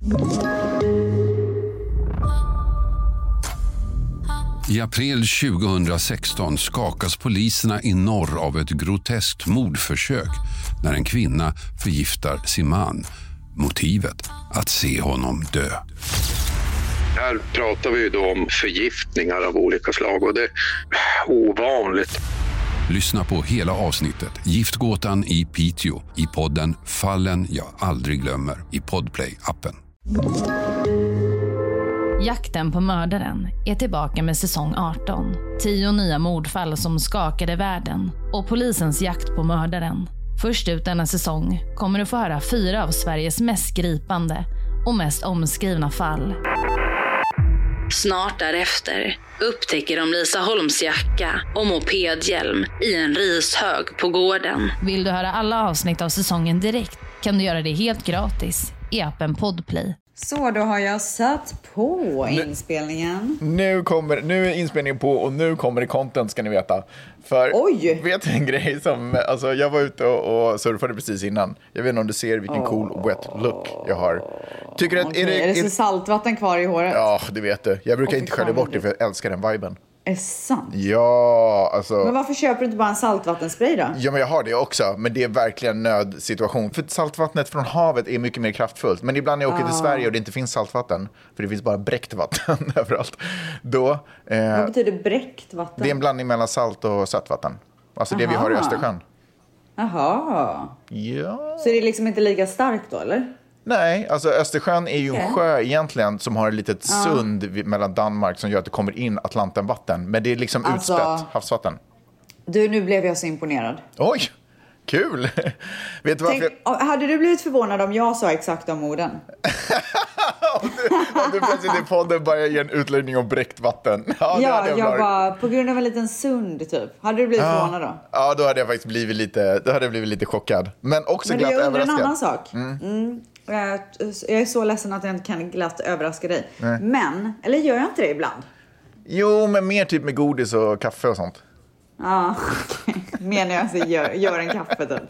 I april 2016 skakas poliserna i norr av ett groteskt mordförsök när en kvinna förgiftar sin man. Motivet att se honom dö. Här pratar vi då om förgiftningar av olika slag och det är ovanligt. Lyssna på hela avsnittet Giftgåtan i Piteå i podden Fallen jag aldrig glömmer i Podplay-appen. Jakten på mördaren är tillbaka med säsong 18. 10 nya mordfall som skakade världen och polisens jakt på mördaren. Först ut denna säsong kommer du få höra 4 av Sveriges mest gripande och mest omskrivna fall. Snart därefter upptäcker de Lisa Holms jacka och mopedhjälm i en rishög på gården. Vill du höra alla avsnitt av säsongen direkt kan du göra det helt gratis i appen Podplay. Så då har jag satt på inspelningen. Nu är inspelningen på och nu kommer det content, ska ni veta. För Oj! Vet du en grej som, alltså jag var ute och surfade precis innan. Jag vet inte om du ser vilken cool wet look jag har. Tycker att, är det så saltvatten kvar i håret? Ja, det vet du. Jag brukar inte skölja bort det för jag älskar den viben. Är det sant? Ja, alltså... Men varför köper du inte bara en saltvattenspray då? Ja, men jag har det också. Men det är verkligen en nödsituation. För saltvattnet från havet är mycket mer kraftfullt. Men ibland när jag åker till Sverige och det inte finns saltvatten, för det finns bara bräckt vatten överallt. Då, vad betyder bräckt vatten? Det är en blandning mellan salt och sötvatten. Alltså det vi har i Östersjön. Jaha. Ja. Så är det liksom inte lika starkt då, eller? Nej, alltså Östersjön är ju en sjö egentligen som har ett litet sund mellan Danmark som gör att det kommer in Atlantenvatten. Men det är liksom utspätt havsvatten. Du, nu blev jag så imponerad. Oj, kul! Vet du varför? Hade du blivit förvånad om jag sa exakt de orden? om du plötsligt i podden bara ger en utläggning om bräckt vatten. Jag bara, på grund av en liten sund typ. Hade du blivit förvånad då? Ja, då hade jag faktiskt blivit lite chockad. Men också glatt överraskad. Men jag undrar en annan sak. Jag är så ledsen att jag inte kan glatt överraska dig. Nej. Men, eller gör jag inte det ibland? Jo, men mer typ med godis och kaffe och sånt. Ja, okay. Menar jag alltså gör en kaffe typ.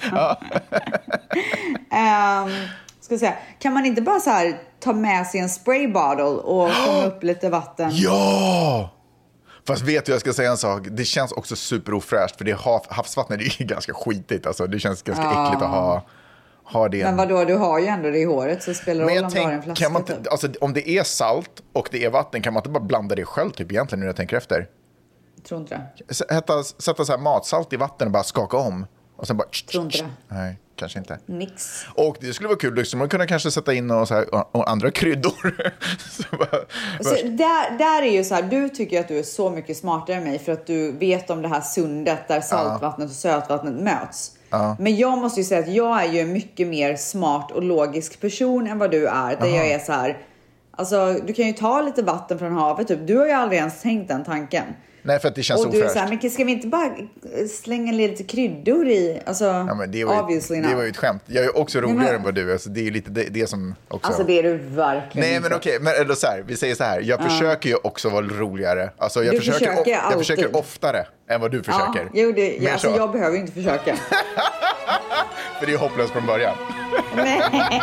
Ska säga, kan man inte bara så här ta med sig en spray bottle och komma upp lite vatten? Ja! Fast vet du, jag ska säga en sak. Det känns också superofräscht för det havsvattnet är ju ganska skitigt. Alltså, det känns ganska äckligt att ha det. Men vadå, du har ju ändå det i håret så spelar det roll om du har en flaska. Kan man inte, alltså, om det är salt och det är vatten, kan man inte bara blanda det själv typ egentligen när jag tänker efter? Jag tror inte det. Sätta så här matsalt i vatten och bara skaka om. Och sen bara... Tror inte det. Nej, kanske inte. Nix. Och det skulle vara kul, liksom, man kunde kanske sätta in och andra kryddor. Så där är ju så här, du tycker att du är så mycket smartare än mig för att du vet om det här sundet där saltvattnet och sötvattnet möts. Men jag måste ju säga att jag är ju en mycket mer smart och logisk person än vad du är. Där jag är så här, alltså du kan ju ta lite vatten från havet typ. Du har ju aldrig ens tänkt den tanken. Nej, för att det känns så och du är så här, men ska vi inte bara slänga lite kryddor i? Alltså, ja, men det var ju ett skämt. Jag är också roligare än vad du är. Så det är lite det som också... Alltså det är du verkligen. Nej, men okej. Men eller så här, vi säger så här. Jag försöker ju också vara roligare. Alltså jag försöker oftare än vad du försöker. Jo, alltså jag behöver ju inte försöka. För det är hopplöst från början. Nej.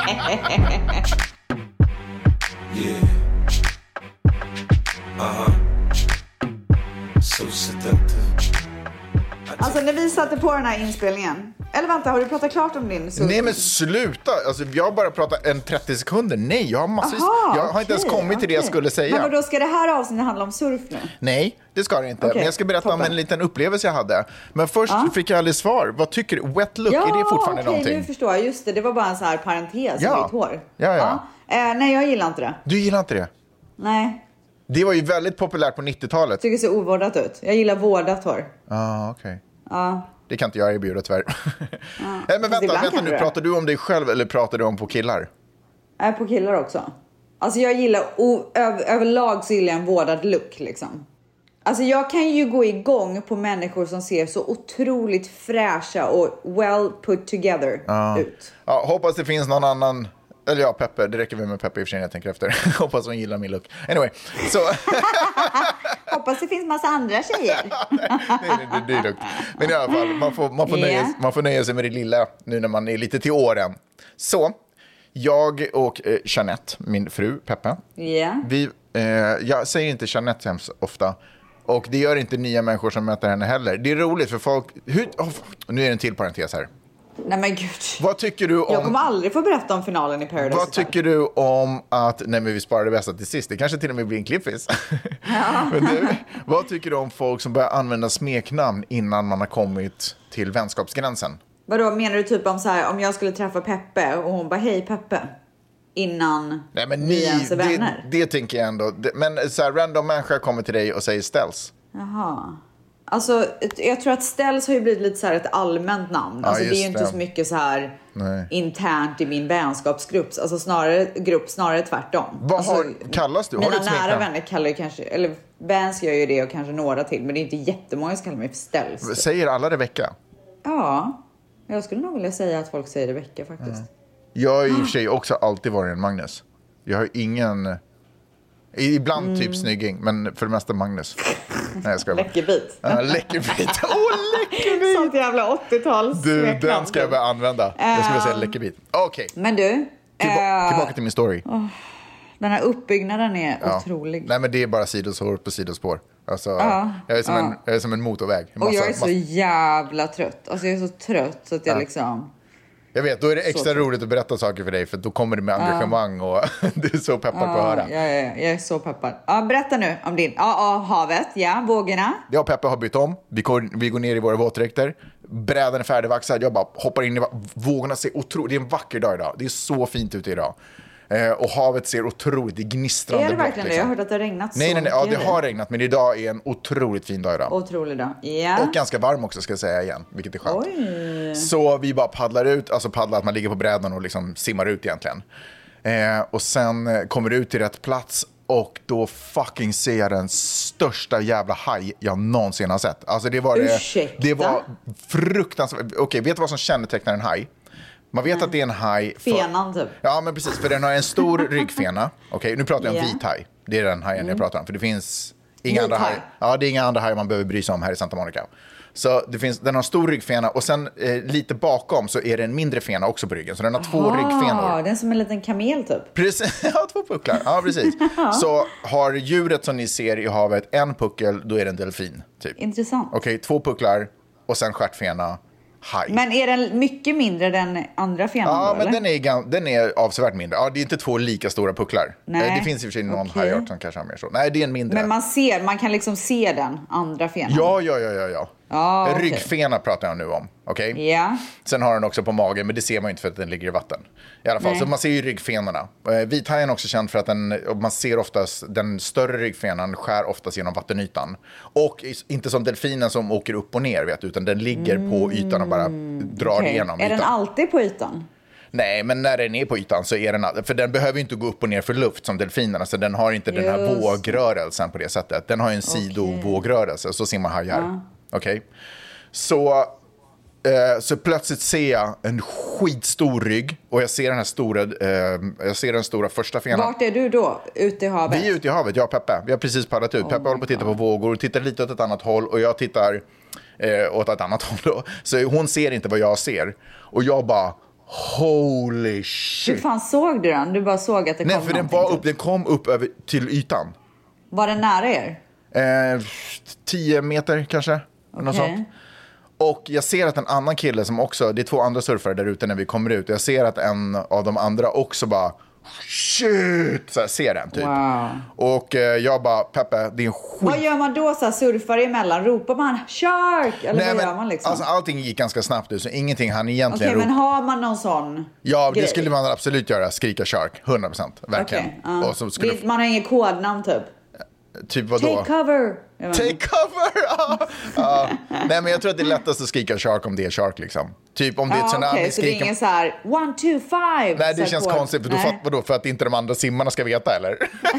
Yeah. So seductive. Alltså när vi satte på den här inspelningen. Eller vänta, har du pratat klart om din surf? Nej, men sluta. Alltså, jag har bara pratat 30 sekunder. Nej, jag har massvis. Jag har inte ens kommit till det jag skulle säga. Men då ska det här avsnittet handla om surf nu? Nej, det ska det inte. Men jag ska berätta om en liten upplevelse jag hade. Men först fick jag aldrig svar. Vad tycker du? Wet look, är det fortfarande någonting? Nu förstår jag. Just det, det var bara en så här parentes i mitt hår. Ja. Nej, jag gillar inte det. Du gillar inte det? Nej. Det var ju väldigt populärt på 90-talet. Tycker det ser ovårdat ut. Jag gillar vårdat hår. Okej. Ja. Det kan inte jag erbjuda tyvärr. Men vänta nu. Pratar du om dig själv eller pratar du om på killar? På killar också. Alltså jag gillar, överlag så gillar jag en vårdad look liksom. Alltså jag kan ju gå igång på människor som ser så otroligt fräscha och well put together ut. Ja, hoppas det finns någon annan. Eller ja, Peppe. Det räcker väl med Peppe i och för sig när jag tänker efter. Hoppas hon gillar min look. Anyway, så... Hoppas det finns massa andra tjejer. det är lugnt. Men i alla fall, man får nöja sig med det lilla nu när man är lite till åren. Så, Jag och Jeanette, min fru Peppe. Yeah. Jag säger inte Jeanette hemskt ofta. Och det gör inte nya människor som möter henne heller. Det är roligt för folk... nu är det en till parentes här. Nej men gud. Vad tycker du om... Jag kommer aldrig få berätta om finalen i Paradise. Vad tycker du om att... Nej men vi sparar det bästa till sist. Det kanske till och med blir en klippis. Ja. Men du, vad tycker du om folk som börjar använda smeknamn innan man har kommit till vänskapsgränsen? Vadå, menar du typ om så här, om jag skulle träffa Peppe och hon bara hej Peppe innan? Nej men vi ens är vänner? det tänker jag ändå. Men så här, random människa kommer till dig och säger Ställs. Jaha. Alltså jag tror att Ställs har ju blivit lite så här ett allmänt namn. Alltså det är ju inte så mycket så här internt i min vänskapsgrupp. Alltså snarare tvärtom. Vad kallas du? Har mina du ett nära vänner kallar ju kanske, eller Vans gör ju det och kanske några till. Men det är inte jättemånga som kallar mig för Ställs. Säger alla Rebecka? Ja. Jag skulle nog vilja säga att folk säger Rebecka faktiskt. Jag har i och för sig också alltid varit en Magnus. Jag har ingen... Ibland typ snygging, men för det mesta Magnus. Nej, jag ska läckerbit. Ja, läckerbit. Läckerbit! Sånt jävla 80-tals. Du, den ska jag börja använda. Jag ska säga läckerbit. Okej. Men du... Tillbaka till min story. Den här uppbyggnaden är otrolig. Nej, men det är bara sidospår på sidospår. Alltså, jag är som en motorväg. Och jag är så jävla trött. Alltså jag är så trött så att jag liksom... Jag vet, då är det extra roligt att berätta saker för dig. För då kommer det med engagemang och du är så peppad på att höra. Ja, jag är så peppad. Berätta nu om din. Havet, vågorna. Jag och Peppe har bytt om. Vi går ner i våra våtdräkter. Brädan är färdigvaxad. Jag bara hoppar in i vågorna. Ser otroligt. Det är en vacker dag idag. Det är så fint ute idag. Och havet ser otroligt, det är gnistrande. Är det verkligen det? Jag har hört att det har regnat så Nej, mycket. ja, det har regnat, men idag är en otroligt fin dag idag. Otrolig dag, ja. Och ganska varm också ska jag säga igen, vilket är skönt. Oj. Så vi bara paddlar ut, alltså paddlar att man ligger på brädan och liksom simmar ut egentligen. Och sen kommer du ut till rätt plats och då fucking ser jag den största jävla haj jag någonsin har sett. Alltså det var fruktansvärt. Okej, vet du vad som kännetecknar en haj? Man vet att det är en haj. Fenan typ. Ja, men precis. För den har en stor ryggfena. Okej, nu pratar jag om vit haj. Det är den hajen jag pratar om. För det finns inga andra hajar. Ja, det är inga andra hajar man behöver bry sig om här i Santa Monica. Så den har stor ryggfena. Och sen lite bakom så är det en mindre fena också på ryggen. Så den har två ryggfenor. Den som en liten kamel typ. Precis, ja, 2 pucklar. Ja, precis. Så har djuret som ni ser i havet en puckel, då är det en delfin. Typ. Intressant. Okej, 2 pucklar och sen stjärtfena. Haj. Men är den mycket mindre än andra fenan? Ja, då, men den är avsevärt mindre. Ja, det är inte 2 lika stora pucklar. Nej. Det finns i och för sig någon hajart som kanske har mer så. Nej, det är en mindre. Men man kan liksom se den andra fenan? Ja. Okay. Ryggfena pratar jag nu om. Okej? Ja. Sen har den också på magen, men det ser man inte för att den ligger i vatten. I alla fall, så man ser ju ryggfenorna. Vithajen är också känd för att man ser oftast, den större ryggfenan skär oftast genom vattenytan. Och inte som delfinen som åker upp och ner, utan den ligger på ytan och bara drar igenom ytan. Är den alltid på ytan? Nej, men när den är på ytan så är den... För den behöver inte gå upp och ner för luft som delfinerna. Så den har inte den här vågrörelsen på det sättet. Den har ju en sidovågrörelse, så ser man hajar. Okej? Så plötsligt ser jag en skitstor rygg. Och jag ser den här stora... jag ser den stora första fenan. Vart är du då? Ute i havet? Vi är ute i havet, jag och Peppe. Vi har precis paddlat ut. Peppe håller på att titta på vågor. Tittar lite åt ett annat håll. Och jag tittar åt ett annat håll då. Så hon ser inte vad jag ser. Och jag bara... Holy shit. Hur fan såg du den? Du bara såg att det kom. Nej, för den kom upp över till ytan. Var den nära er? 10 meter kanske. Något sånt. Och jag ser att en annan kille som också, det är 2 andra surfare där ute när vi kommer ut. Jag ser att en av de andra också bara shit, så här, ser den typ. Wow. Och jag bara, Peppe, det är en skit. Vad gör man då så här, surfare emellan? Ropar man shark? Eller vad gör man liksom? Alltså allting gick ganska snabbt ut, så ingenting han egentligen men har man någon sån Ja, grej? Det skulle man absolut göra, skrika shark, 100%, verkligen. Och så skulle man har ingen kodnamn typ? Typ vadå? Take cover! Take cover! Ja. Nej, men jag tror att det är lättast att skrika shark om det är shark liksom. Typ om det är ett tsunami, så det är ingen så här 1, 2, 5. Nej, det känns konstigt, för för att inte de andra simmarna ska veta, eller?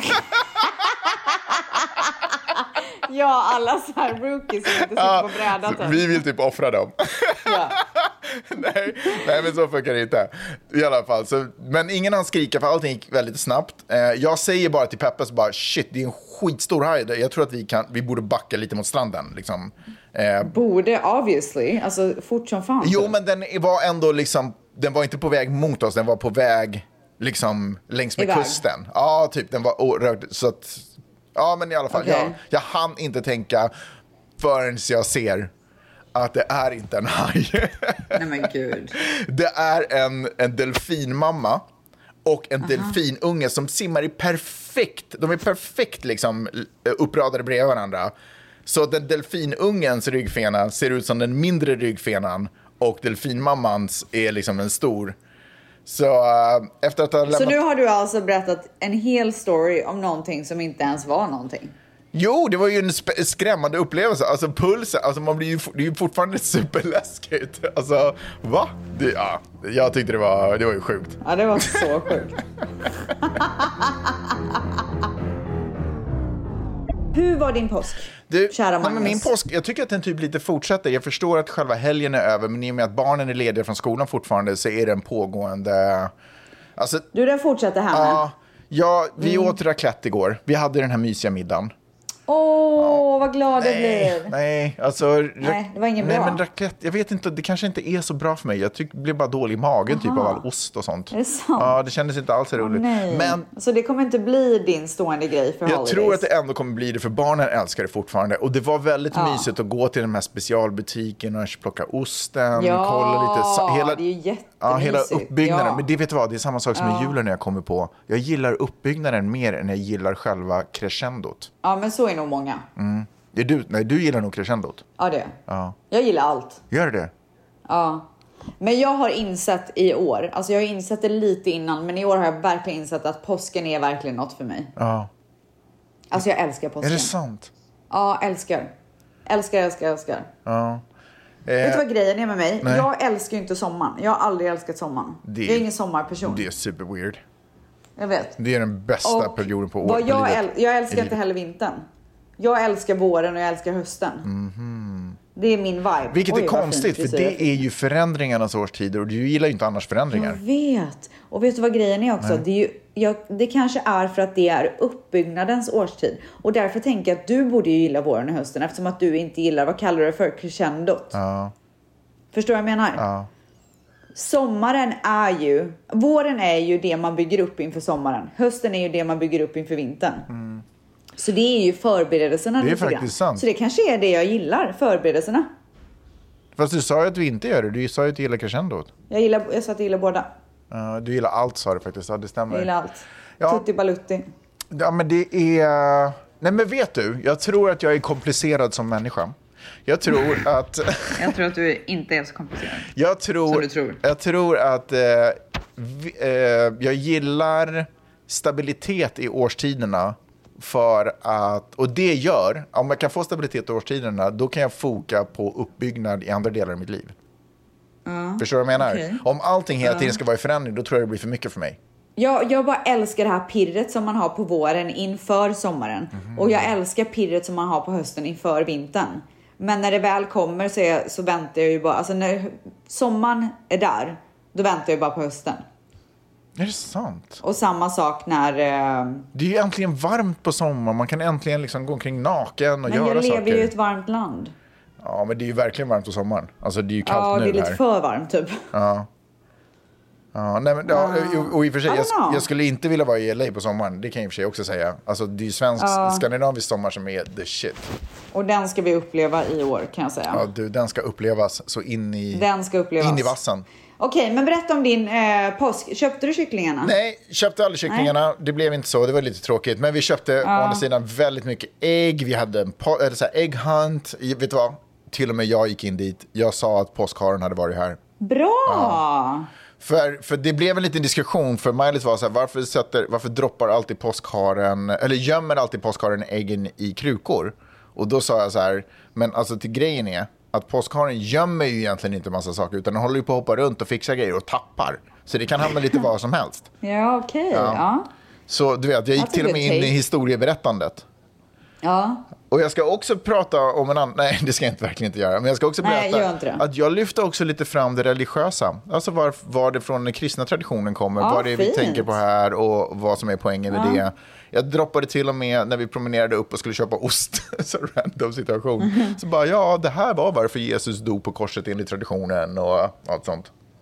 Ja, alla så här rookies som inte sitter på brädan. Vi vill typ offra dem. Ja. Nej, men så funkar det inte. I alla fall. Så, men ingen hann skrika för allting gick väldigt snabbt. Jag säger bara till Peppe så bara, shit, det är en skitstor haj. Jag tror att vi borde backa lite mot stranden. Liksom. Borde, obviously. Alltså, fort som fan. Jo, men den var ändå liksom, den var inte på väg mot oss. Den var på väg liksom längs med kusten. Ja, typ den var orörd. Så att, ja, men i alla fall, jag hann inte tänka förrän jag ser att det är inte en haj. Nej men gud. Det är en delfinmamma och en delfinunge som simmar de är perfekt liksom uppradade bredvid varandra. Så den delfinungens ryggfena ser ut som den mindre ryggfenan och delfinmammans är liksom en stor. Så efter att ha lämnat... Så nu har du alltså berättat en hel story om någonting som inte ens var någonting? Jo, det var ju en skrämmande upplevelse. Alltså pulsen, alltså man blir det är ju fortfarande superläskigt. Alltså, va? Jag tyckte det var ju sjukt. Ja, det var så sjukt. Hur var din påsk? Kära Magnus. Men min påsk, jag tycker att den typ lite fortsätter. Jag förstår att själva helgen är över, men i och med att barnen är lediga från skolan fortfarande så är det en pågående... Alltså, Ja, vi åt raclette igår. Vi hade den här mysiga middagen. Vad glad jag blir. Nej, alltså... Nej, det var ingen bra. Nej, men raclette, jag vet inte, det kanske inte är så bra för mig. Jag blev bara dålig i magen typ av all ost och sånt. Är det sant? Ja, det kändes inte alls roligt. Nej. Men... Så det kommer inte bli din stående grej för holidays? Jag tror att det ändå kommer bli det, för barnen älskar det fortfarande. Och det var väldigt mysigt att gå till de här specialbutikerna och plocka osten, kolla lite. Hela, det är ju jättemysigt. Ja, hela uppbyggnaden. Men det vet du vad, det är samma sak som med julen när jag kommer på. Jag gillar uppbyggnaden mer än jag gillar själva crescendot. Ja, men så är nog många. Du gillar nog crescendot. Ja, det. Ja. Jag gillar allt. Gör det? Ja. Men jag har insett i år, alltså jag har insett det lite innan, men i år har jag verkligen insett att påsken är verkligen något för mig. Ja. Alltså jag älskar påsken. Är det sant? Ja, älskar. Älskar. Ja. Vet du vad grejen är med mig? Nej. Jag älskar ju inte sommaren. Jag har aldrig älskat sommaren. Jag är ingen sommarperson. Det är super weird. Jag vet. Det är den bästa perioden på året. Jag älskar inte heller vintern. Jag älskar våren och jag älskar hösten. Det är min vibe. Vilket är konstigt, för det är ju förändringarnas årstider och du gillar ju inte annars förändringar. Jag vet. Och vet du vad grejen är också? Det kanske är för att det är uppbyggnadens årstid. Och därför tänker jag att du borde ju gilla våren och hösten, eftersom att du inte gillar, vad kallar du det för? Crescendot. Ja. Förstår vad jag menar? Ja. Våren är ju det man bygger upp inför sommaren. Hösten är ju det man bygger upp inför vintern. Så det är ju förberedelserna. Det är faktiskt sant. Så det kanske är det jag gillar, förberedelserna. Fast du sa ju att du inte gör det. Du sa ju att du gillar crescendot. Jag sa att jag gillar båda. Du gillar allt, sa du faktiskt. Ja, det stämmer. Jag gillar allt. Ja. Tutti balutti. Ja, men det är... Nej, men vet du? Jag tror att jag är komplicerad som människa. Jag tror att... Jag tror att du inte är så komplicerad. Som du tror. Jag tror att jag gillar stabilitet i årstiderna. För att, och det gör, om jag kan få stabilitet i årstiderna, då kan jag foka på uppbyggnad i andra delar av mitt liv. Förstår du vad jag menar? Okay. Om allting hela tiden ska vara i förändring, då tror jag det blir för mycket för mig. Jag bara älskar det här pirret som man har på våren inför sommaren. Och jag älskar pirret som man har på hösten inför vintern. Men när det väl kommer så väntar jag ju bara, alltså när sommaren är där, då väntar jag bara på hösten. Är det sant? Och samma sak när... Det är ju äntligen varmt på sommaren. Man kan äntligen liksom gå omkring naken och göra saker. Men jag lever ju i ett varmt land. Ja, men det är ju verkligen varmt på sommaren. Alltså det är ju kallt nu här. Ja, det är lite för varmt typ. Ja. Ja, nej, men, och i och för sig, jag skulle inte vilja vara i LA på sommaren. Det kan jag i och för sig också säga. Alltså det är ju skandinavisk sommar som är the shit. Och den ska vi uppleva i år, kan jag säga. Ja, den ska upplevas så in i vassen. Okej, men berätta om din påsk. Köpte du kycklingarna? Nej, köpte aldrig kycklingarna. Nej. Det blev inte så, det var lite tråkigt. Men vi köpte å andra sidan väldigt mycket ägg. Vi hade en ägghunt. Vet du vad? Till och med jag gick in dit. Jag sa att påskharen hade varit här. Bra! Ja. För det blev en liten diskussion. För Maj-Lis var så här, varför droppar alltid påskharen, eller gömmer alltid påskharen äggen i krukor? Och då sa jag så här, men alltså till grejen är att påskharen gömmer ju egentligen inte en massa saker, utan den håller ju på att hoppa runt och fixa grejer och tappar. Så det kan hamna lite vad som helst. Ja, okej. Ja. Så du vet, jag gick till och med in i historieberättandet. Ja. Och jag ska också prata om en annan... Nej, det ska jag verkligen inte göra. Men jag ska också berätta att jag lyfte också lite fram det religiösa. Alltså var det från den kristna traditionen kommer. Vad det är vi tänker på här och vad som är poängen med det. Jag droppade till och med när vi promenerade upp och skulle köpa ost. Så random situation. Så bara, det här var varför Jesus dog på korset enligt traditionen och allt sånt.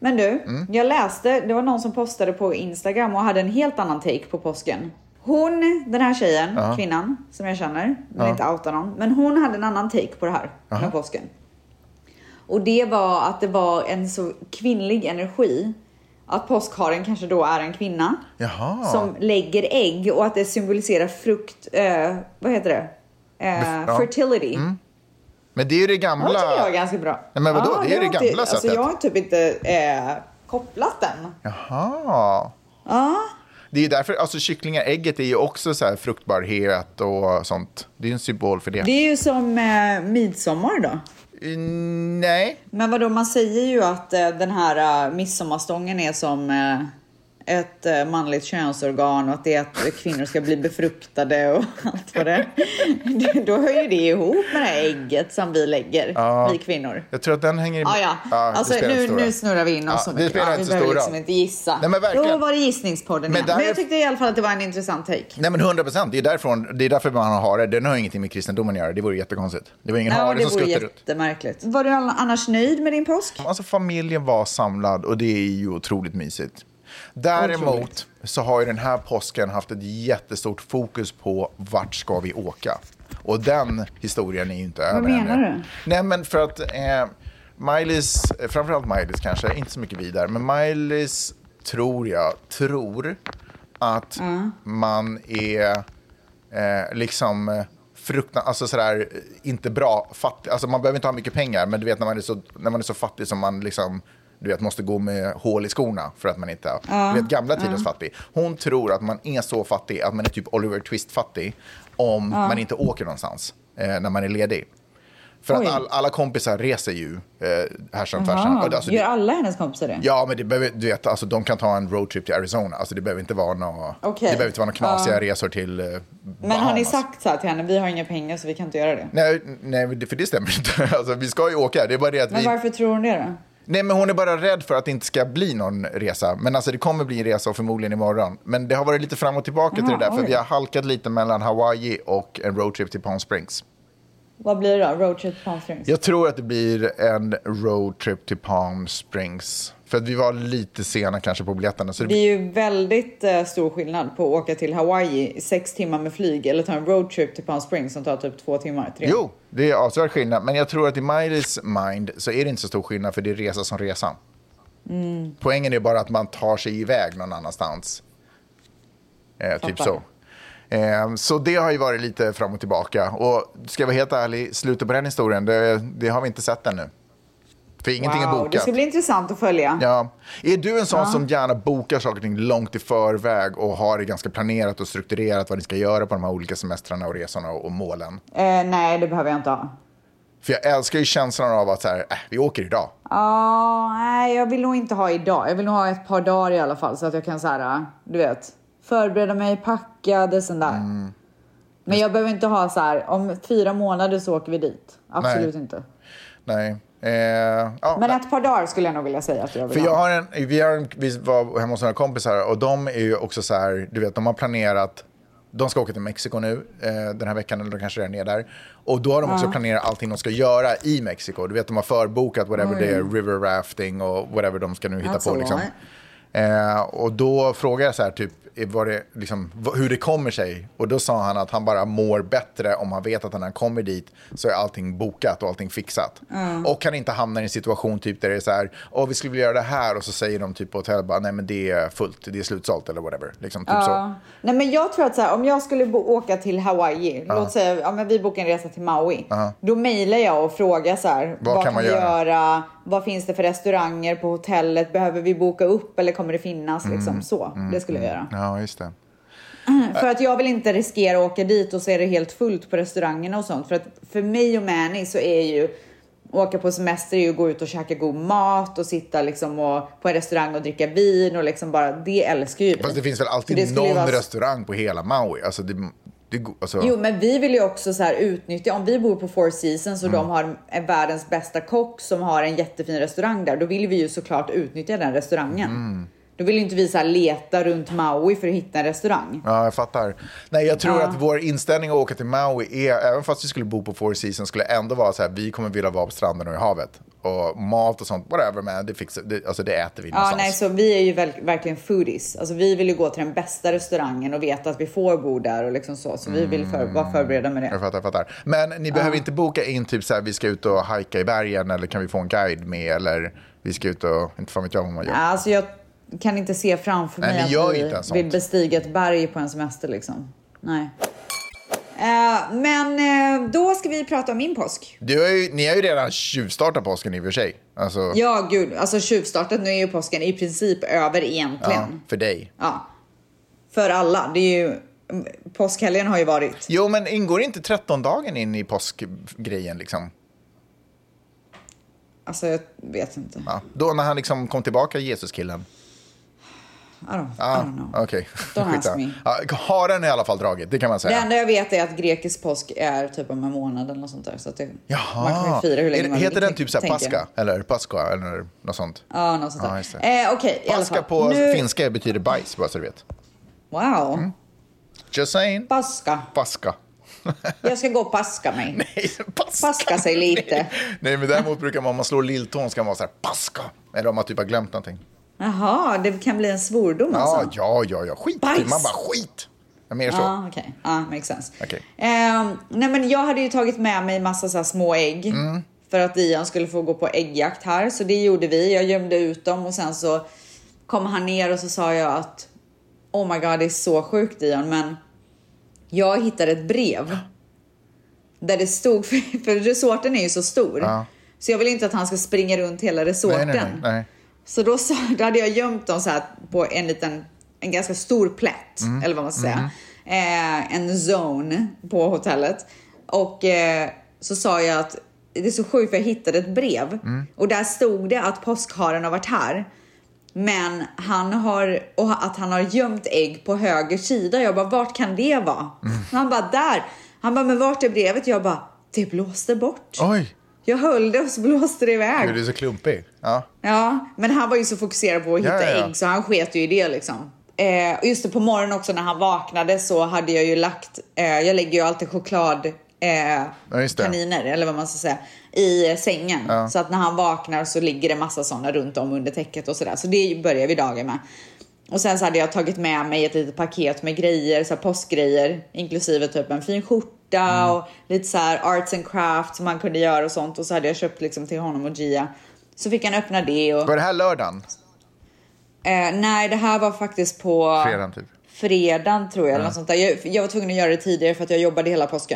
Men du, jag läste, det var någon som postade på Instagram och hade en helt annan take på påsken. Den här tjejen, kvinnan som jag känner, men inte outa någon, men hon hade en annan take på det här med påsken. Och det var att det var en så kvinnlig energi. Att påskharen kanske då är en kvinna som lägger ägg och att det symboliserar frukt, vad heter det? Fertility. Men det är ju det gamla... Det tycker jag är ganska bra. Nej, men vadå? Det är det gamla sättet. Alltså jag har typ inte kopplat den. Jaha. Ja. Det är ju därför, alltså kycklingaägget är ju också så här fruktbarhet och sånt. Det är en symbol för det. Det är ju som midsommar då. Nej. Men vadå, man säger ju att den här midsommarstången är som ett manligt könsorgan och att det är att kvinnor ska bli befruktade och allt vad det. Då hör ju det ihop med det här ägget som vi lägger, vi kvinnor. Jag tror att den hänger i... Alltså nu snurrar vi in oss så mycket. Vi behöver liksom inte gissa. Nej, men verkligen. Då var det gissningspodden igen. Men jag tyckte i alla fall att det var en intressant take. Nej, men 100%. Det är därför man har det. Den har ingenting med kristendomen att göra. Det vore jättekonstigt. Det var ingen hare som skuttade ut. Det vore jättemärkligt. Var du annars nöjd med din påsk? Alltså familjen var samlad och det är ju otroligt mysigt. Däremot så har ju den här påsken haft ett jättestort fokus på vart ska vi åka. Och den historien är ju inte över. Vad menar du? Nej, men för att Miley's, framförallt Miley's kanske, inte så mycket vidare, men Miley's tror att man är liksom alltså sådär inte bra fattig. Alltså man behöver inte ha mycket pengar, men du vet när man är så fattig som man liksom, du vet, måste gå med hål i skorna för att man inte du vet, gamla tidens fattig. Hon tror att man är så fattig att man är typ Oliver Twist-fattig om man inte åker någonstans när man är ledig. För att alla kompisar reser ju här som farsan. Alltså, gör alla hennes kompisar det? Ja, men det behöver, du vet, alltså, de kan ta en roadtrip till Arizona. Alltså det behöver inte vara några knasiga resor till Bahamas. Men har ni sagt så här till henne, vi har inga pengar så vi kan inte göra det? Nej, för det stämmer inte. Alltså, vi ska ju åka, det är bara det att men varför tror hon det då? Nej, men hon är bara rädd för att det inte ska bli någon resa. Men alltså det kommer bli en resa och förmodligen imorgon. Men det har varit lite fram och tillbaka till det där. För vi har halkat lite mellan Hawaii och en roadtrip till Palm Springs. Vad blir det då? Roadtrip till Palm Springs? Jag tror att det blir en roadtrip till Palm Springs. För att vi var lite sena kanske på biljetterna. Så det är ju väldigt stor skillnad på att åka till Hawaii 6 timmar med flyg eller ta en roadtrip till Palm Springs som tar typ 2 timmar, 3. Jo, det är avsevärd skillnad. Men jag tror att i Miley's mind så är det inte så stor skillnad för det är resa som resa. Poängen är bara att man tar sig iväg någon annanstans. Typ så. Så det har ju varit lite fram och tillbaka. Och ska jag vara helt ärlig, slutet på den historien, det har vi inte sett ännu. För ingenting är bokat. Det ska bli intressant att följa. Ja. Är du en sån som gärna bokar saker och ting långt i förväg och har det ganska planerat och strukturerat vad ni ska göra på de här olika semestrarna och resorna och målen? Nej, det behöver jag inte ha. För jag älskar ju känslan av att så här, vi åker idag. Nej, jag vill nog inte ha idag. Jag vill nog ha ett par dagar i alla fall så att jag kan så här, du vet, förbereda mig, packa, det sånt där. Men jag behöver inte ha så här, om 4 månader så åker vi dit. Absolut inte. Nej. Men ett par dagar skulle jag nog vilja säga att jag vill för vi var hemma hos några kompisar och de är ju också så här, du vet, de har planerat, de ska åka till Mexiko nu den här veckan eller de kanske redan är där. Och då har de också planerat allting de ska göra i Mexiko. Du vet, de har förbokat whatever det är, river rafting och whatever de ska nu hitta på liksom. Och då frågar jag så här typ var det liksom, hur det kommer sig. Och då sa han att han bara mår bättre om han vet att när han kommer dit så är allting bokat och allting fixat. Och kan inte hamna i en situation typ där det är så här, vi skulle vilja göra det här och så säger de typ på hotellet bara, nej men det är fullt, det är slutsålt eller whatever. Liksom, typ så. Nej men jag tror att så här, om jag skulle åka till Hawaii, låt säga, men vi bokar en resa till Maui. Då mejlar jag och frågar så här, vad kan vi göra? Vad finns det för restauranger på hotellet? Behöver vi boka upp eller kommer det finnas? Liksom så. Det skulle jag göra. Ja, just det. För att jag vill inte riskera att åka dit och så är det helt fullt på restaurangerna och sånt. För att för mig och Manny så är ju åka på semester är ju att gå ut och käka god mat och sitta liksom på en restaurang och dricka vin och liksom bara, det älskar ju vi. Fast det finns väl alltid någon restaurang på hela Maui? Alltså alltså... Jo, men vi vill ju också så här utnyttja, om vi bor på Four Seasons och de har världens bästa kock som har en jättefin restaurang där, då vill vi ju såklart utnyttja den restaurangen. Då vill ju inte vi så här leta runt Maui för att hitta en restaurang. Ja, jag fattar. Nej, jag tror att vår inställning att åka till Maui är, även fast vi skulle bo på Four Seasons, skulle ändå vara så här, vi kommer vilja vara på stranden och i havet. Och mat och sånt, whatever, men det äter vi någonstans. Nej, så vi är ju verkligen foodies. Alltså vi vill ju gå till den bästa restaurangen och veta att vi får bo där och liksom så. Så vi vill vara förberedda med det. Jag fattar. Men ni behöver inte boka in typ så här, vi ska ut och hajka i bergen, eller kan vi få en guide med, eller vi ska ut och, inte fan vet jag vad man gör. Alltså jag kan inte se framför mig att vi vill bestiga ett berg på en semester liksom. Nej. Men då ska vi prata om min påsk. Ni har ju redan tjuvstartat påsken i och för sig. Alltså... Ja, gud. Alltså tjuvstartat, nu är ju påsken i princip över egentligen. Ja, för dig. Ja. För alla. Det är ju... Påskhelgen har ju varit. Jo, men ingår inte 13-dagen in i påskgrejen liksom? Alltså, jag vet inte. Ja. Då när han liksom kom tillbaka, Jesus-killen. I don't know. Okej. Don't ask me. Ja, har den i alla fall dragit, det kan man säga. Det enda jag vet är att grekisk påsk är typ om en månad eller något sånt där. Så att man kan ju fira hur länge man vill. Heter den typ såhär Pascha? Eller Pascha eller något sånt? Ja, något sånt där. Okej, i alla fall. Pascha på finska betyder bajs, bara så du vet. Wow. Just saying. Pascha. Jag ska gå och paska mig. Nej, paska sig lite. Nej, men däremot brukar man slå lilltån ska man vara så här paska. Eller om man typ har glömt någonting. Jaha, det kan bli en svordom alltså. Ja. Skit. Bajs. Man bara skit. Mer så. Ja, okej. Ja, makes sense. Okay. Nej, men jag hade ju tagit med mig massa så här små ägg. För att Ian skulle få gå på äggjakt här. Så det gjorde vi. Jag gömde ut dem och sen så kom han ner och så sa jag att oh my god, det är så sjukt Ian, men jag hittade ett brev där det stod, för resorten är ju så stor. Så jag vill inte att han ska springa runt hela resorten. Nej. Så då hade jag gömt dem så här på en ganska stor plätt, eller vad man ska säga. En zone på hotellet. Och så sa jag att det är så sjukt för jag hittade ett brev. Och där stod det att påskharen har varit här. Men att han har gömt ägg på höger sida. Jag bara, vart kan det vara? Han bara, där. Han bara, men vart är brevet? Jag bara, det blåste bort. Oj. Jag höll det och så blåste det iväg. Gud, det är så klumpig. Ja, men han var ju så fokuserad på att hitta ägg. Så han sket ju i det liksom. Och just det, på morgonen också när han vaknade så hade jag ju lagt... jag lägger ju alltid choklad... kaniner, eller vad man ska säga, i sängen. Så att när han vaknar så ligger det massa sådana runt om under täcket och sådär. Så det börjar vi dagen med. Och sen så hade jag tagit med mig ett litet paket med grejer, så här påskgrejer, inklusive typ en fin skjorta och lite så här arts and crafts som man kunde göra och sånt. Och så hade jag köpt liksom till honom och Gia. Så fick han öppna det. Och... Var det här lördagen? Nej, det här var faktiskt på... Fredagen typ. Fredagen tror jag, eller något sånt där. Jag var tvungen att göra det tidigare för att jag jobbade hela påsken.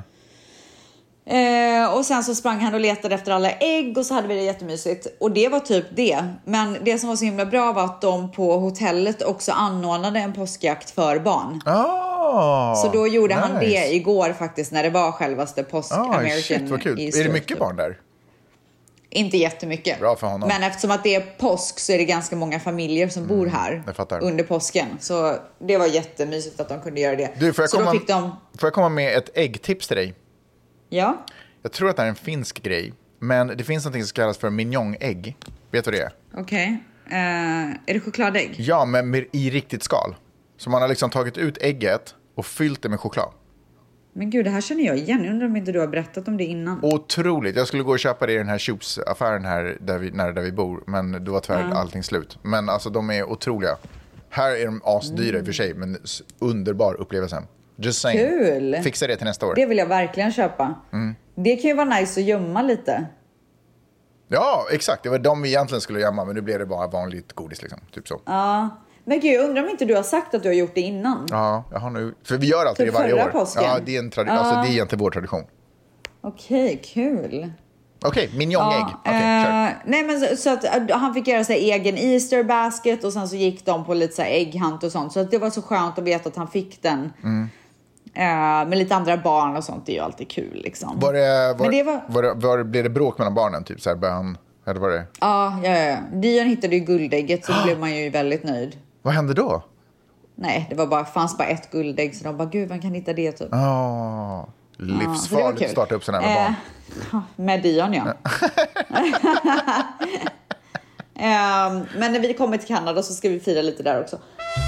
Och sen så sprang han och letade efter alla ägg och så hade vi det jättemysigt. Och det var typ det. Men det som var så himla bra var att de på hotellet också anordnade en påskjakt för barn. Så då gjorde han det igår faktiskt när det var självaste American shit, vad kul. Easter. Är det mycket barn där? Inte jättemycket. Bra för honom. Men eftersom att det är påsk så är det ganska många familjer som bor här under påsken. Så det var jättemysigt att de kunde göra det. Du, får jag komma med ett äggtips till dig? Ja. Jag tror att det är en finsk grej. Men det finns något som kallas för mignonägg. Vet du vad det är? Okej. Är det chokladägg? Ja, men i riktigt skal. Så man har liksom tagit ut ägget och fyllt det med choklad. Men gud, det här känner jag igen. Jag undrar om inte du har berättat om det innan. Otroligt. Jag skulle gå och köpa det i den här Choops-affären här där vi bor. Men då var tyvärr allting slut. Men alltså de är otroliga. Här är de asdyra i och för sig. Men underbar upplevelse. Just saying. Kul! Fixa det till nästa år. Det vill jag verkligen köpa. Det kan ju vara nice att gömma lite. Ja, exakt. Det var de vi egentligen skulle gömma. Men nu blev det bara vanligt godis liksom. Typ så. Ja. Men gud, jag undrar om inte du har sagt att du har gjort det innan. Ja, jag har nu. För vi gör alltid det varje år. Påsken. Ja, det är alltså, det är egentligen vår tradition. Okej, kul. Okej, mignonägg. Kör. Nej, men så att han fick göra sig egen Easter basket och sen så gick de på lite så här ägghunt och sånt. Så att det var så skönt att veta att han fick den. Med lite andra barn och sånt, det är ju alltid kul liksom. Blev det bråk mellan barnen typ så här bön eller var det? Ja. Dion hittade ju guldägget så då blev man ju väldigt nöjd. Vad hände då? Nej, det fanns bara ett guldägg så de bara, gud, man kan hitta det typ. Livsfarligt att starta upp sådana här med barn. Med Dion, ja. Men när vi kommer till Kanada så ska vi fira lite där också.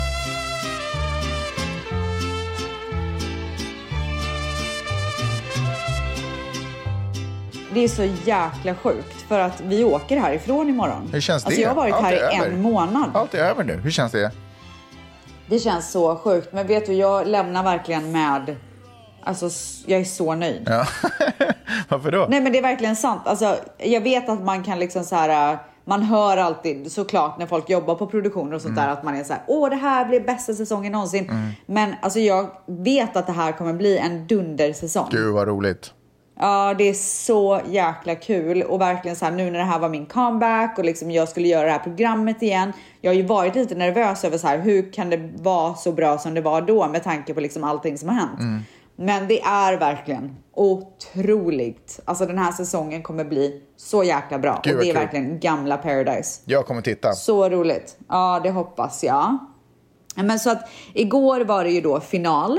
Det är så jäkla sjukt för att vi åker härifrån imorgon. Hur känns det? Alltså jag har varit här i en månad. Allt är över nu. Hur känns det? Det känns så sjukt. Men vet du, jag lämnar verkligen med... Alltså, jag är så nöjd. Ja. Varför då? Nej, men det är verkligen sant. Alltså, jag vet att man kan liksom så här... Man hör alltid såklart när folk jobbar på produktioner och sånt där att man är så här, åh, det här blir bästa säsongen någonsin. Men alltså jag vet att det här kommer bli en dundersäsong. Gud vad roligt. Ja, det är så jäkla kul. Och verkligen så här, nu när det här var min comeback och liksom jag skulle göra det här programmet igen. Jag har ju varit lite nervös över så här, hur kan det vara så bra som det var då med tanke på liksom allting som har hänt. Men det är verkligen otroligt. Alltså den här säsongen kommer bli så jäkla bra. Gud, och det är kul. verkligen gamla Paradise. Jag kommer titta. Så roligt. Ja, det hoppas jag. Men så att igår var det ju då final.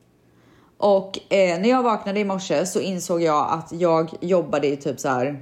Och när jag vaknade i morse så insåg jag att jag jobbade i typ så här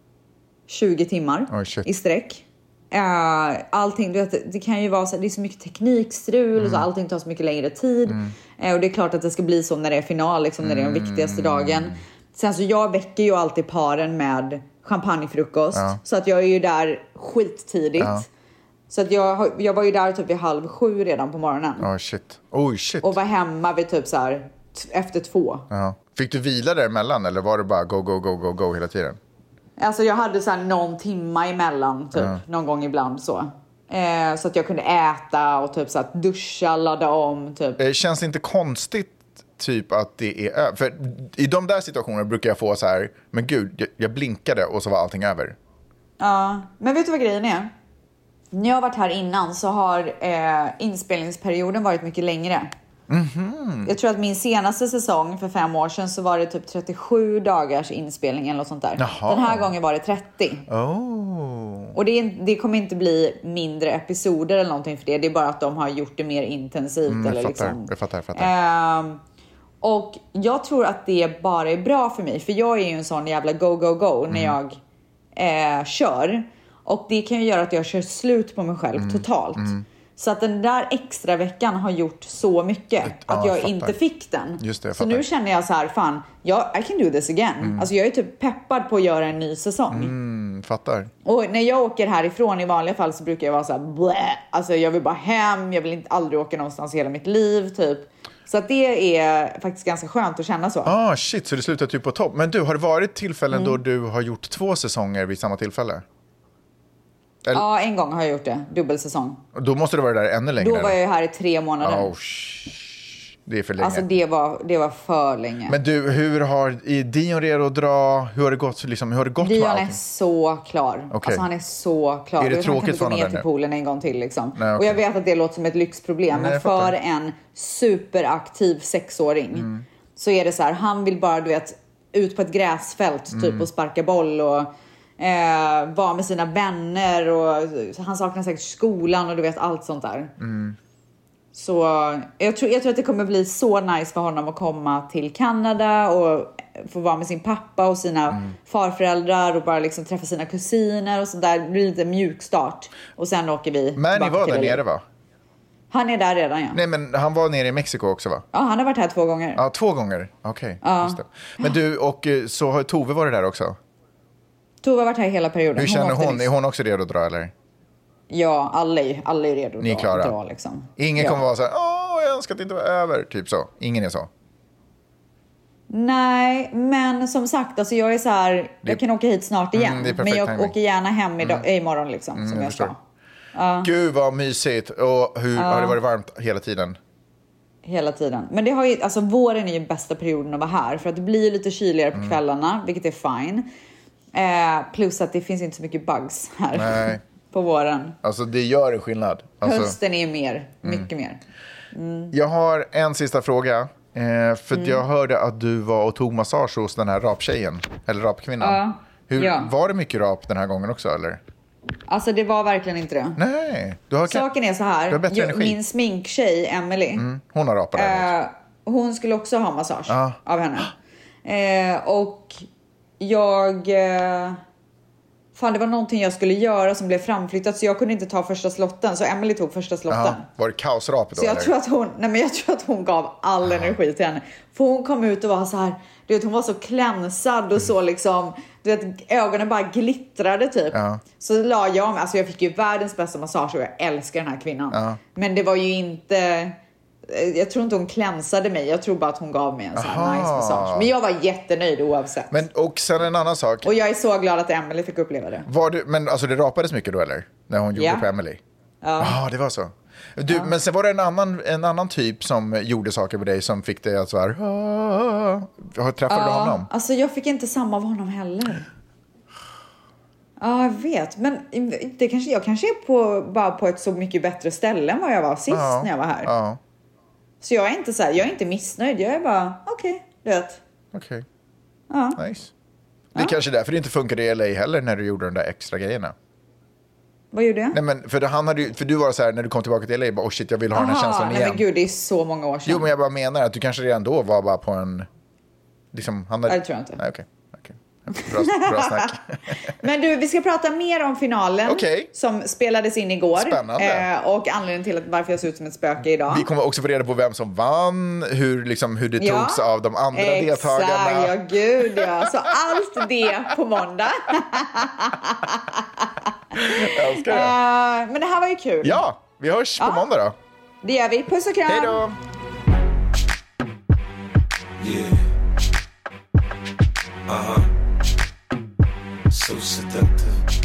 20 timmar i sträck. Allting, du vet, det kan ju vara så, det är så mycket teknikstrul och så allting tar så mycket längre tid. Och det är klart att det ska bli så när det är final, liksom, när det är den viktigaste dagen. Sen så jag väcker ju alltid paren med champagnefrukost. Så att jag är ju där skittidigt. Så att jag var ju där typ vid 6:30 redan på morgonen. Shit. Och var hemma vid typ så här efter 2. Fick du vila däremellan eller var det bara go hela tiden? Alltså jag hade så här någon timma emellan typ, någon gång ibland så. Så att jag kunde äta och typ så att duscha, ladda om typ. Känns det inte konstigt typ att det är över? För i de där situationerna brukar jag få så här, men gud, jag blinkade och så var allting över. Ja, men vet du vad grejen är? När jag har varit här innan så har inspelningsperioden varit mycket längre. Jag tror att min senaste säsong för 5 år sedan så var det typ 37 dagars inspelning eller något sånt där. Den här gången var det 30. Och det kommer inte bli mindre episoder eller någonting för det. Det är bara att de har gjort det mer intensivt. Jag fattar. Och jag tror att det bara är bra för mig. För jag är ju en sån jävla go när jag kör. Och det kan ju göra att jag kör slut på mig själv totalt. Så att den där extra veckan har gjort så mycket att jag inte fick den. Just det, så nu känner jag så här, fan, I can do this again. Alltså jag är typ peppad på att göra en ny säsong. Fattar. Och när jag åker härifrån i vanliga fall så brukar jag vara så här, blä. Alltså jag vill bara hem, jag vill aldrig åka någonstans i hela mitt liv typ. Så att det är faktiskt ganska skönt att känna så. Shit, så det slutar typ på topp. Men du, har det varit tillfällen då du har gjort 2 säsonger vid samma tillfälle? Eller? Ja, en gång har jag gjort det. Dubbelsäsong. Då måste du vara där ännu längre. Då var jag här i 3 månader. Det är för länge. Alltså det var för länge. Men du, är Dion redo att dra? Hur har det gått, liksom, Dion är så klar. Okay. Alltså han är så klar. Är det tråkigt för honom? Han kan inte gå ner till poolen en gång till liksom. Nej, och jag vet att det låter som ett lyxproblem. Men för en superaktiv 6-åring så är det så här, han vill bara, du vet, ut på ett gräsfält typ och sparka boll och vara med sina vänner och han saknar säkert skolan och du vet allt sånt där. Så jag tror att det kommer bli så nice för honom att komma till Kanada och få vara med sin pappa och sina farföräldrar och bara liksom träffa sina kusiner och sånt där. Det blir lite mjuk start och sen åker vi. Men ni var där nere, va? Han är där redan, ja. Nej, men han var nere i Mexiko också, va? Ja, han har varit här 2 gånger. Ja, 2 gånger. Okej, just det. Men du, och så har Tove varit där också? Tove har varit här hela perioden. Hur känner hon? Är hon också redo att dra, eller? Ja, alla är redo att Ni är klara. dra liksom. Ingen kommer vara så här, jag önskar att det inte var över, typ så. Ingen är så. Nej, men som sagt, alltså jag är så här, jag kan åka hit snart igen. Men jag åker gärna hem imorgon liksom, som jag ska. Gud vad mysigt. Och har det varit varmt hela tiden? Hela tiden. Men det har ju, alltså våren är ju bästa perioden att vara här. För att det blir lite kyligare på kvällarna, vilket är fine. Plus att det finns inte så mycket bugs här. Nej. På våren. Alltså det gör en skillnad. Alltså, hösten är mer, mycket mer. Jag har en sista fråga. För jag hörde att du var och tog massage hos den här raptjejen. Eller rapkvinnan. Var det mycket rap den här gången också, eller? Alltså det var verkligen inte det. Nej. Saken är så här. Min sminktjej, Emily. Hon har rapat hon skulle också ha massage av henne. Och jag fan, det var någonting jag skulle göra som blev framflyttat, så jag kunde inte ta första slotten, så Emily tog första slotten. Ja, var det kaosrap då? Så jag tror att hon gav all energi till henne. För hon kom ut och var så här, du vet, hon var så klänsad och så liksom, du vet, ögonen bara glittrade typ. Så la jag mig, alltså jag fick ju världens bästa massage och jag älskar den här kvinnan. Men det var ju inte, jag tror inte hon klänsade mig, jag tror bara att hon gav mig en sån här nice massage. Men jag var jättenöjd oavsett. Men och sen en annan sak. Och jag är så glad att Emily fick uppleva det. Men alltså det rapades mycket då eller? När hon gjorde på Emily? Ja, det var så. Men sen var det en annan typ som gjorde saker med dig som fick dig att så här. Träffade du honom? Alltså jag fick inte samma av honom heller. Ja, jag vet. Men jag kanske är bara på ett så mycket bättre ställe än vad jag var sist när jag var här. Så jag är inte så här, jag är inte missnöjd. Jag är bara, okej, vet. Okej. Nice. Det är kanske därför det inte funkade i LA heller när du gjorde de där extra grejerna. Vad gjorde jag? Nej, men för du var så här när du kom tillbaka till LA, bara, shit, jag vill ha den här känslan igen. Nej men gud, det är så många år sedan. Jo, men jag bara menar att du kanske redan då var bara på en liksom, Nej, det tror jag inte. Nej, okej. Bra snack. Men du, vi ska prata mer om finalen som spelades in igår. Spännande. Och anledningen till varför jag ser ut som ett spöke idag. Vi kommer också få reda på vem som vann, hur det togs av de andra deltagarna. Ja, gud ja. Så allt det på måndag. Jag älskar det. Men det här var ju kul. Ja, vi hörs på måndag då. Det gör vi. Puss och kram. Hej då. Yeah. So seductive.